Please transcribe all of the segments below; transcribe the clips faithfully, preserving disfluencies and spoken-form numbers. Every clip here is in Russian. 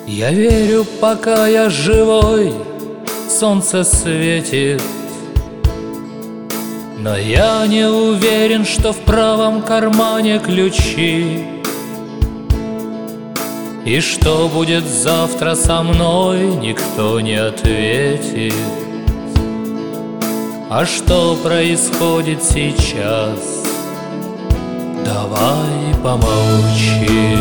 Я верю, пока я живой, солнце светит, но я не уверен, что в правом кармане ключи. И что будет завтра со мной, никто не ответит. А что происходит сейчас? Давай помолчим.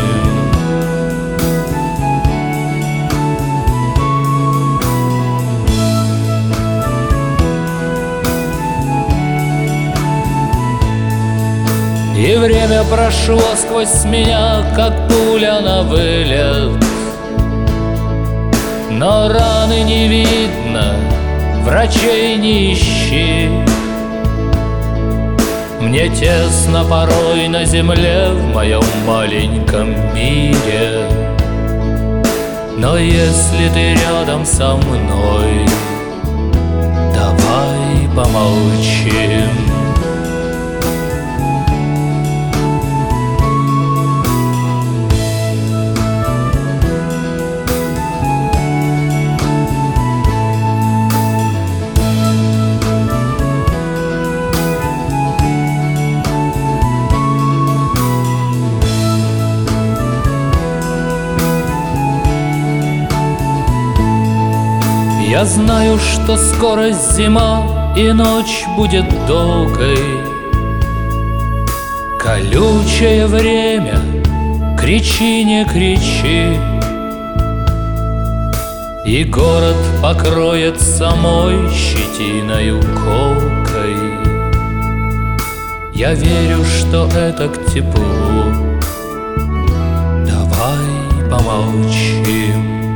И время прошло сквозь меня, как пуля на вылет. Но раны не видно, врачей не ищи. Мне тесно порой на земле в моем маленьком мире. Но если ты рядом со мной, давай помолчим. Я знаю, что скоро зима и ночь будет долгой. Колючее время, кричи, не кричи. И город покроет самой щетиною колкой. Я верю, что это к теплу. Давай помолчим.